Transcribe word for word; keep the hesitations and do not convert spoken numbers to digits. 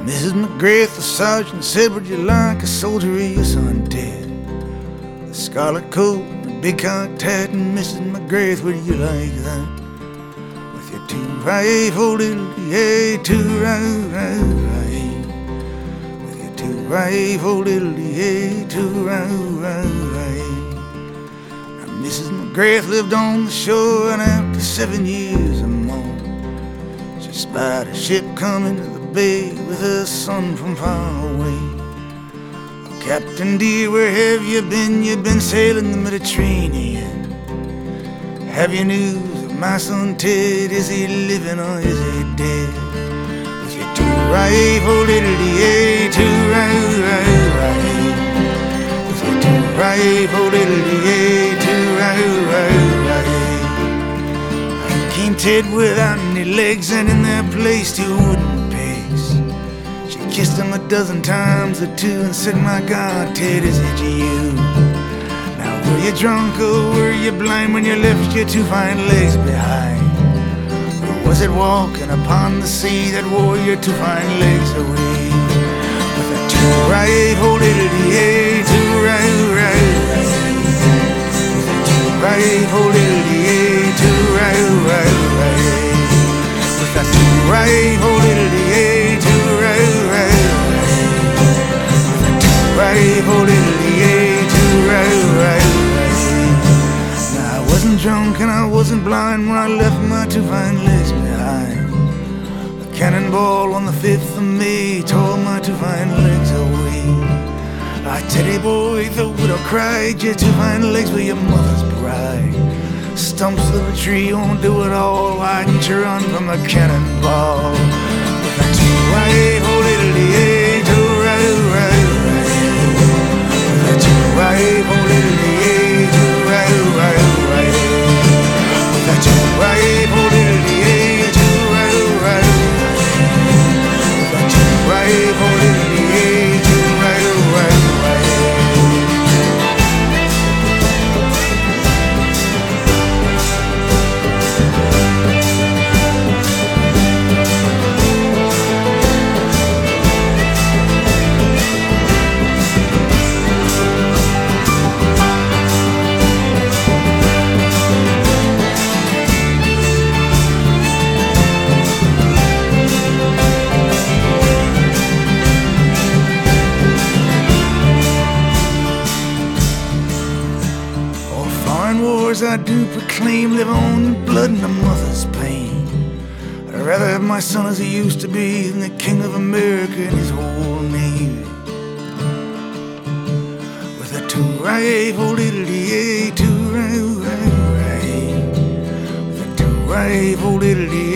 Missus McGrath, the sergeant, said, would you like a soldier or your son dead? The scarlet coat, the big cocked hat, and Missus McGrath, would you like that? With your two rifle little yay, two right, with your two rifle little yay, two right. Now Missus McGrath lived on the shore, and after seven years or more, she spied a ship coming to the bay with her son from far away. Oh, Captain dear, where have you been? You've been sailing the Mediterranean. Have you news of my son Ted? Is he living or is he dead? With your two rifle little D A, two right, right, right. With your two rifle little D A, two right, right, right. I came Ted without any legs, and in their place two wooden pegs. She kissed him a dozen times or two and said, my God, Ted, is it you? Now were you drunk or were you blind when you left your two fine legs behind? Or was it walking upon the sea that wore your two fine legs away? With a two rifle little D A, two right, right, right. With a two rifle little D A, two right, right, right. With a two rifle little D A, two right, right, right. With a two rifle little D A, two right, right, right. Now I wasn't drunk and I wasn't blind when I left my two fine legs behind. A cannonball on the fifth of May tore my two fine legs away. I Teddy boy, the widow cried, your two fine legs were your mother's bride. Stumps of a tree won't do it all. Why didn't you run from a cannonball? With a two rifle little D A, two right, right, right. With a two rifle little D A, two right, right, right. With a two rifle little D A, two right, right, right. With a two rifle little D A, two right, right, right. I do proclaim live on in blood and a mother's pain. I'd rather have my son as he used to be than the king of America and his whole navy. With a two rifle little D A, two right, right, right. With a two rifle little D